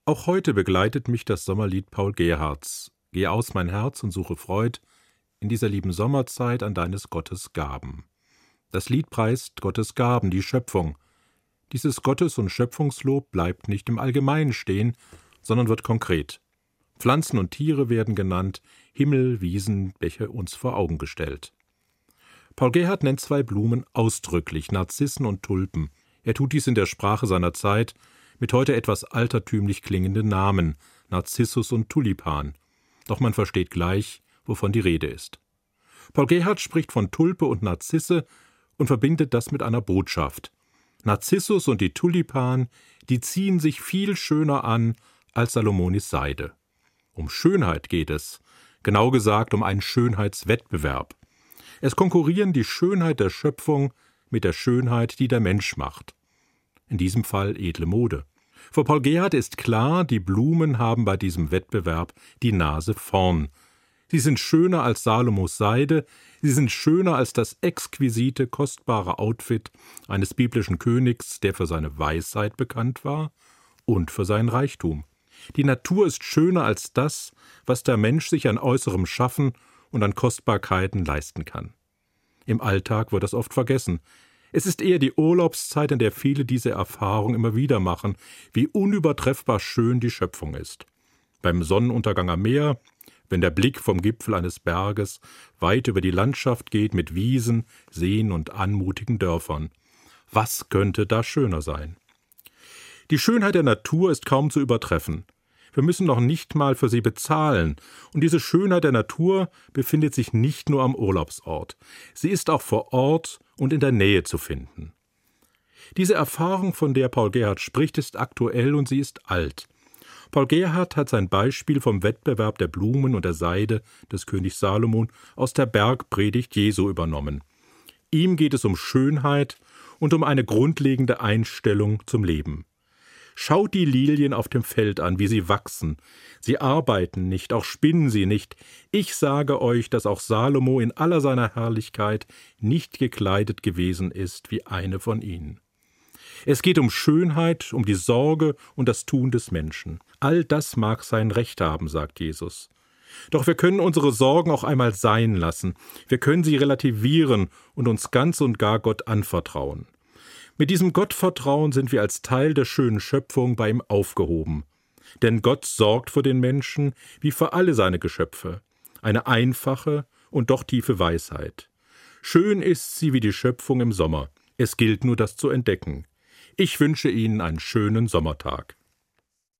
Auch heute begleitet mich das Sommerlied Paul Gerhardts. Geh aus mein Herz und suche Freud in dieser lieben Sommerzeit an deines Gottes Gaben. Das Lied preist Gottes Gaben, die Schöpfung. Dieses Gottes- und Schöpfungslob bleibt nicht im Allgemeinen stehen, sondern wird konkret. Pflanzen und Tiere werden genannt, Himmel, Wiesen, Bäche uns vor Augen gestellt. Paul Gerhardt nennt zwei Blumen ausdrücklich, Narzissen und Tulpen. Er tut dies in der Sprache seiner Zeit mit heute etwas altertümlich klingenden Namen, Narzissus und Tulipan. Doch man versteht gleich, wovon die Rede ist. Paul Gerhardt spricht von Tulpe und Narzisse und verbindet das mit einer Botschaft. Narzissus und die Tulipan, die ziehen sich viel schöner an als Salomonis Seide. Um Schönheit geht es, genau gesagt um einen Schönheitswettbewerb. Es konkurrieren die Schönheit der Schöpfung mit der Schönheit, die der Mensch macht. In diesem Fall edle Mode. Für Paul Gerhardt ist klar, die Blumen haben bei diesem Wettbewerb die Nase vorn. Sie sind schöner als Salomos Seide, sie sind schöner als das exquisite, kostbare Outfit eines biblischen Königs, der für seine Weisheit bekannt war und für seinen Reichtum. Die Natur ist schöner als das, was der Mensch sich an äußerem Schaffen und an Kostbarkeiten leisten kann. Im Alltag wird das oft vergessen. Es ist eher die Urlaubszeit, in der viele diese Erfahrung immer wieder machen, wie unübertreffbar schön die Schöpfung ist. Beim Sonnenuntergang am Meer, wenn der Blick vom Gipfel eines Berges weit über die Landschaft geht mit Wiesen, Seen und anmutigen Dörfern. Was könnte da schöner sein? Die Schönheit der Natur ist kaum zu übertreffen. Wir müssen noch nicht mal für sie bezahlen. Und diese Schönheit der Natur befindet sich nicht nur am Urlaubsort. Sie ist auch vor Ort und in der Nähe zu finden. Diese Erfahrung, von der Paul Gerhardt spricht, ist aktuell und sie ist alt. Paul Gerhardt hat sein Beispiel vom Wettbewerb der Blumen und der Seide des Königs Salomon aus der Bergpredigt Jesu übernommen. Ihm geht es um Schönheit und um eine grundlegende Einstellung zum Leben. Schaut die Lilien auf dem Feld an, wie sie wachsen. Sie arbeiten nicht, auch spinnen sie nicht. Ich sage euch, dass auch Salomo in aller seiner Herrlichkeit nicht gekleidet gewesen ist wie eine von ihnen. Es geht um Schönheit, um die Sorge und das Tun des Menschen. All das mag sein Recht haben, sagt Jesus. Doch wir können unsere Sorgen auch einmal sein lassen. Wir können sie relativieren und uns ganz und gar Gott anvertrauen. Mit diesem Gottvertrauen sind wir als Teil der schönen Schöpfung bei ihm aufgehoben. Denn Gott sorgt für den Menschen wie für alle seine Geschöpfe. Eine einfache und doch tiefe Weisheit. Schön ist sie wie die Schöpfung im Sommer. Es gilt nur, das zu entdecken. Ich wünsche Ihnen einen schönen Sommertag.